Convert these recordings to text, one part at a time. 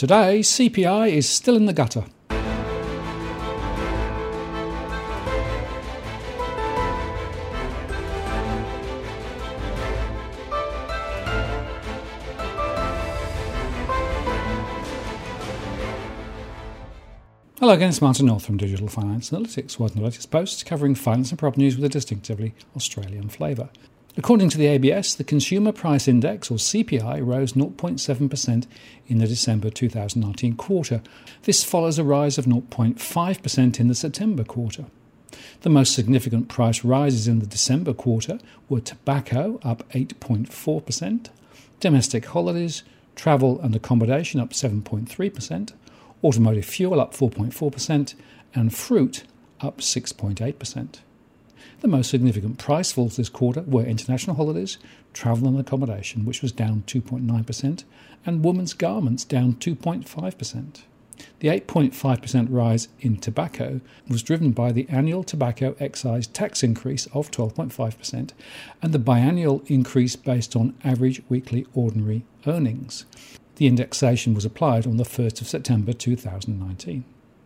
Today, CPI is still in the gutter. Hello again, it's Martin North from Digital Finance Analytics, one of the latest posts covering finance and property news with a distinctively Australian flavour. According to the ABS, the Consumer Price Index, or CPI, rose 0.7% in the December 2019 quarter. This follows a rise of 0.5% in the September quarter. The most significant price rises in the December quarter were tobacco, up 8.4%, domestic holidays, travel and accommodation up 7.3%, automotive fuel up 4.4%, and fruit up 6.8%. The most significant price falls this quarter were international holidays, travel and accommodation, which was down 2.9%, and women's garments down 2.5%. The 8.5% rise in tobacco was driven by the annual tobacco excise tax increase of 12.5% and the biannual increase based on average weekly ordinary earnings. The indexation was applied on the 1st of September 2019.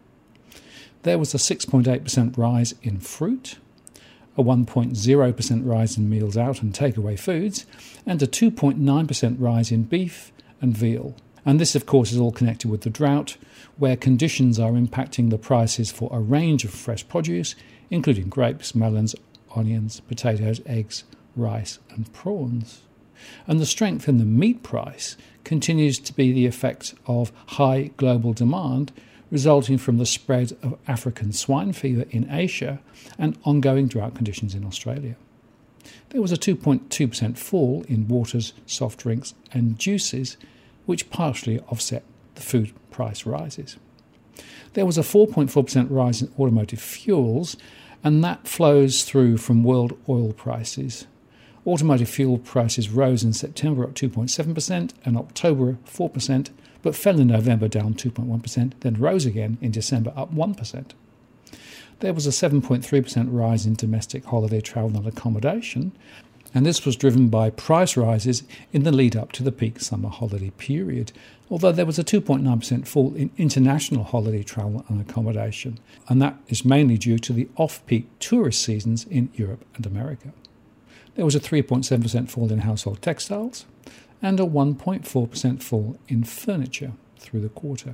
There was a 6.8% rise in fruit, a 1.0% rise in meals out and takeaway foods, and a 2.9% rise in beef and veal. And this, of course, is all connected with the drought, where conditions are impacting the prices for a range of fresh produce, including grapes, melons, onions, potatoes, eggs, rice and prawns. And the strength in the meat price continues to be the effect of high global demand resulting from the spread of African swine fever in Asia and ongoing drought conditions in Australia. There was a 2.2% fall in waters, soft drinks and juices, which partially offset the food price rises. There was a 4.4% rise in automotive fuels, and that flows through from world oil prices. Automotive fuel prices rose in September up 2.7% and October 4%, but fell in November down 2.1%, then rose again in December up 1%. There was a 7.3% rise in domestic holiday travel and accommodation, and this was driven by price rises in the lead up to the peak summer holiday period, although there was a 2.9% fall in international holiday travel and accommodation, and that is mainly due to the off-peak tourist seasons in Europe and America. There was a 3.7% fall in household textiles and a 1.4% fall in furniture through the quarter.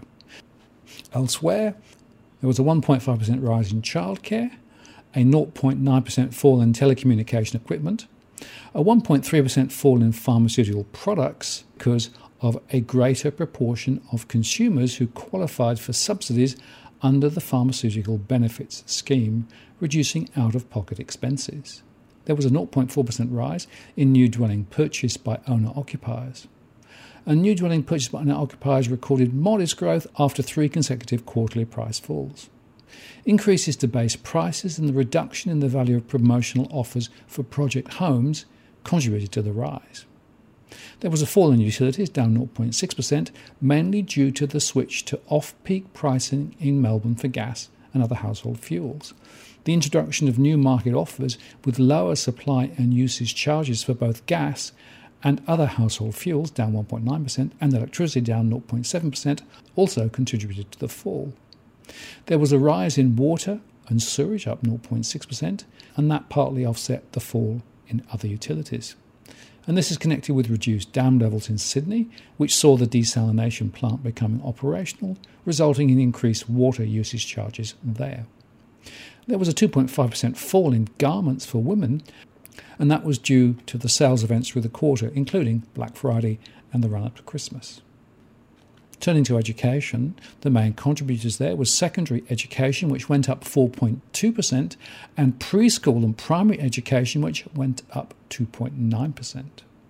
Elsewhere, there was a 1.5% rise in childcare, a 0.9% fall in telecommunication equipment, a 1.3% fall in pharmaceutical products because of a greater proportion of consumers who qualified for subsidies under the Pharmaceutical Benefits Scheme, reducing out-of-pocket expenses. There was a 0.4% rise in new dwelling purchased by owner-occupiers. And new dwelling purchased by owner-occupiers recorded modest growth after 3 consecutive quarterly price falls. Increases to base prices and the reduction in the value of promotional offers for project homes contributed to the rise. There was a fall in utilities, down 0.6%, mainly due to the switch to off-peak pricing in Melbourne for gas and other household fuels. The introduction of new market offers with lower supply and usage charges for both gas and other household fuels, down 1.9%, and electricity, down 0.7%, also contributed to the fall. There was a rise in water and sewage, up 0.6%, and that partly offset the fall in other utilities. And this is connected with reduced dam levels in Sydney, which saw the desalination plant becoming operational, resulting in increased water usage charges there. There was a 2.5% fall in garments for women, and that was due to the sales events through the quarter, including Black Friday and the run-up to Christmas. Turning to education, the main contributors there was secondary education, which went up 4.2%, and preschool and primary education, which went up 2.9%.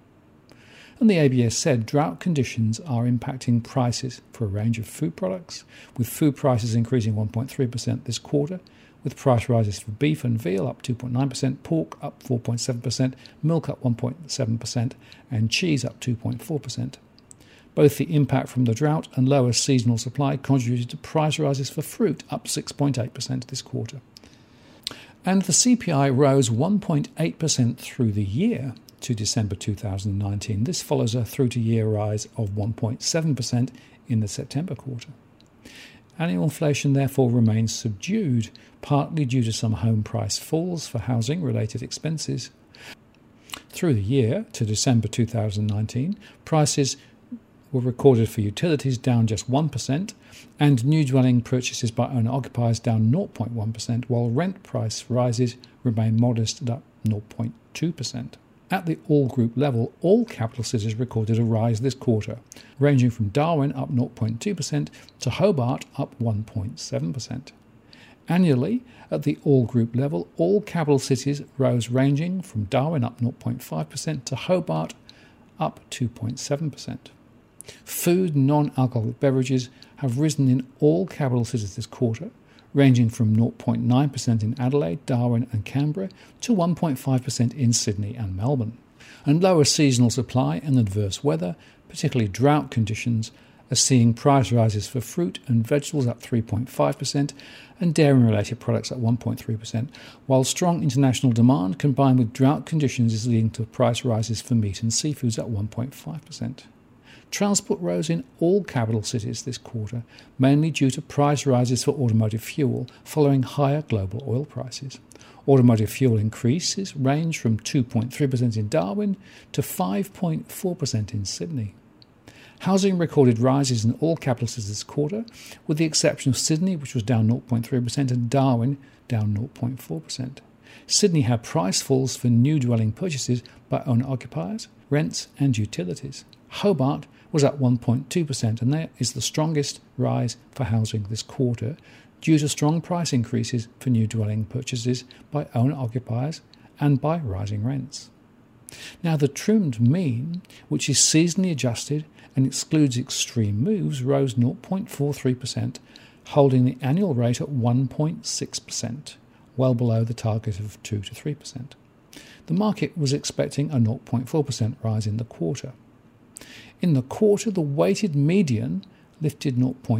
And the ABS said drought conditions are impacting prices for a range of food products, with food prices increasing 1.3% this quarter, with price rises for beef and veal up 2.9%, pork up 4.7%, milk up 1.7%, and cheese up 2.4%. Both the impact from the drought and lower seasonal supply contributed to price rises for fruit, up 6.8% this quarter. And the CPI rose 1.8% through the year to December 2019. This follows a through-to-year rise of 1.7% in the September quarter. Annual inflation therefore remains subdued, partly due to some home price falls for housing-related expenses. Through the year to December 2019, prices were recorded for utilities down just 1%, and new dwelling purchases by owner-occupiers down 0.1%, while rent price rises remain modest at up 0.2%. At the all-group level, all capital cities recorded a rise this quarter, ranging from Darwin up 0.2% to Hobart up 1.7%. Annually, at the all-group level, all capital cities rose, ranging from Darwin up 0.5% to Hobart up 2.7%. Food and non-alcoholic beverages have risen in all capital cities this quarter, ranging from 0.9% in Adelaide, Darwin and Canberra to 1.5% in Sydney and Melbourne. And lower seasonal supply and adverse weather, particularly drought conditions, are seeing price rises for fruit and vegetables up 3.5% and dairy-related products at 1.3%, while strong international demand combined with drought conditions is leading to price rises for meat and seafoods at 1.5%. Transport rose in all capital cities this quarter, mainly due to price rises for automotive fuel following higher global oil prices. Automotive fuel increases range from 2.3% in Darwin to 5.4% in Sydney. Housing recorded rises in all capital cities this quarter, with the exception of Sydney, which was down 0.3%, and Darwin down 0.4%. Sydney had price falls for new dwelling purchases by owner-occupiers, rents and utilities. Hobart was at 1.2%, and that is the strongest rise for housing this quarter due to strong price increases for new dwelling purchases by owner-occupiers and by rising rents. Now, the trimmed mean, which is seasonally adjusted and excludes extreme moves, rose 0.43%, holding the annual rate at 1.6%, well below the target of 2 to 3%. The market was expecting a 0.4% rise in the quarter. In the quarter, the weighted median lifted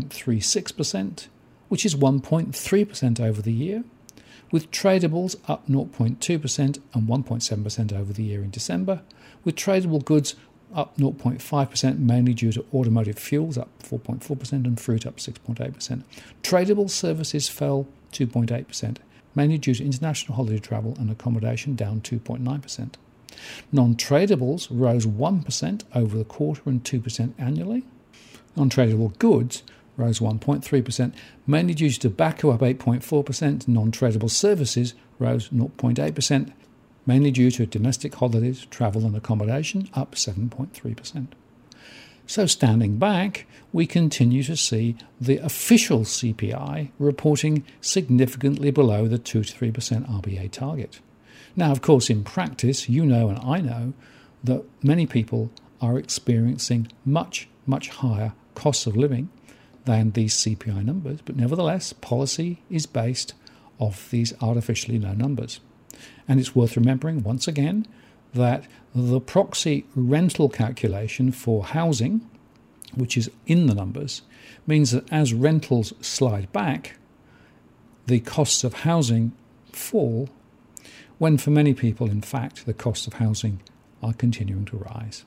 0.36%, which is 1.3% over the year, with tradables up 0.2% and 1.7% over the year in December, with tradable goods up 0.5%, mainly due to automotive fuels up 4.4% and fruit up 6.8%. Tradable services fell 2.8%, mainly due to international holiday travel and accommodation down 2.9%. Non-tradables rose 1% over the quarter and 2% annually. Non-tradable goods rose 1.3%, mainly due to tobacco up 8.4%. Non-tradable services rose 0.8%, mainly due to domestic holidays, travel and accommodation up 7.3%. So standing back, we continue to see the official CPI reporting significantly below the 2 to 3% RBA target. Now, of course, in practice, you know and I know that many people are experiencing much, much higher costs of living than these CPI numbers, but nevertheless, policy is based off these artificially low numbers. And it's worth remembering, once again, that the proxy rental calculation for housing, which is in the numbers, means that as rentals slide back, the costs of housing fall, when for many people, in fact, the costs of housing are continuing to rise.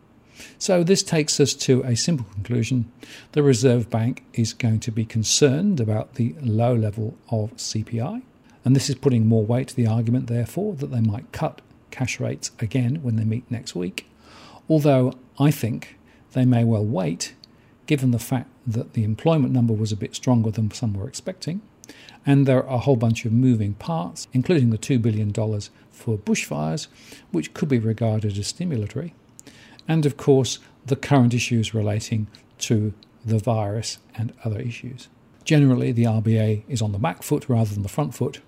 So this takes us to a simple conclusion. The Reserve Bank is going to be concerned about the low level of CPI, and this is putting more weight to the argument, therefore, that they might cut cash rates again when they meet next week, although I think they may well wait, given the fact that the employment number was a bit stronger than some were expecting, and there are a whole bunch of moving parts, including the $2 billion for bushfires, which could be regarded as stimulatory, and of course the current issues relating to the virus and other issues. Generally, the RBA is on the back foot rather than the front foot,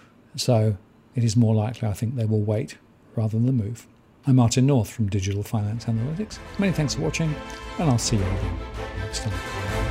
so it is more likely, I think, they will wait rather than move. I'm Martin North from Digital Finance Analytics. Many thanks for watching, and I'll see you again next time.